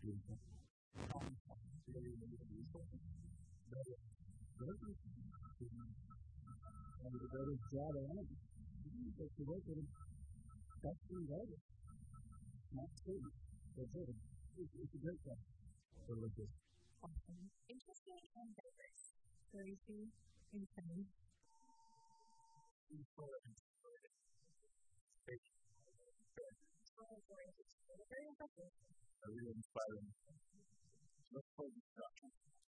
beautiful. Very, very beautiful. But those are the better job around. But to work with them, that's the better. Not true. That's it. It's a great job. So look at Awesome. Interesting and diverse. Crazy, insane. Very impressive. really inspiring. Let's play this